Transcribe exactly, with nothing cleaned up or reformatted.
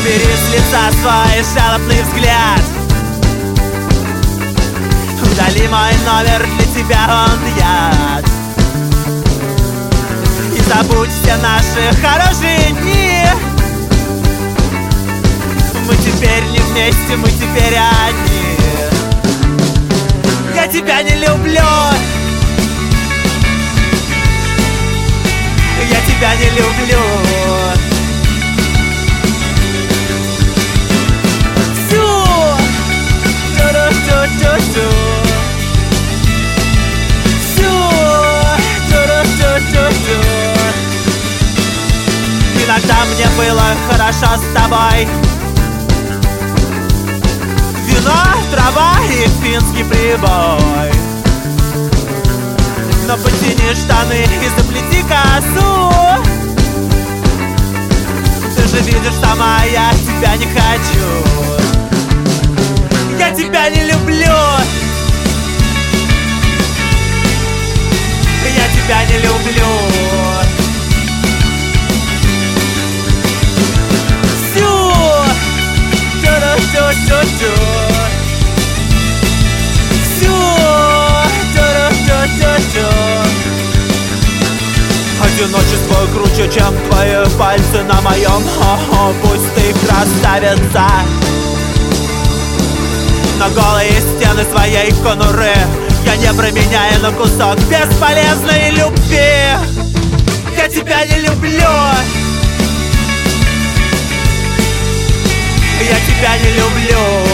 Убери с лица свой жалобный взгляд. Удали мой номер, для тебя он яд. И забудь все наши хорошие дни. Мы теперь не вместе, мы теперь одни. Я тебя не люблю. Я тебя не люблю. Всю ту-ру-ту-ту-ту. Всю ту-ру-ту-ту-ту. Иногда мне было хорошо с тобой. Вино, трава и финский прибой. Но потяни штаны и заплети косу. Ты же видишь сама, я тебя не хочу. Я тебя не люблю. Я тебя не люблю. Всю ту-ру-ту-ту-ту. Одиночество круче, чем твои пальцы на моем. Хо-хо, пусть ты красавица, но голые стены своей конуры я не променяю на кусок бесполезной любви. Я тебя не люблю. Я тебя не люблю.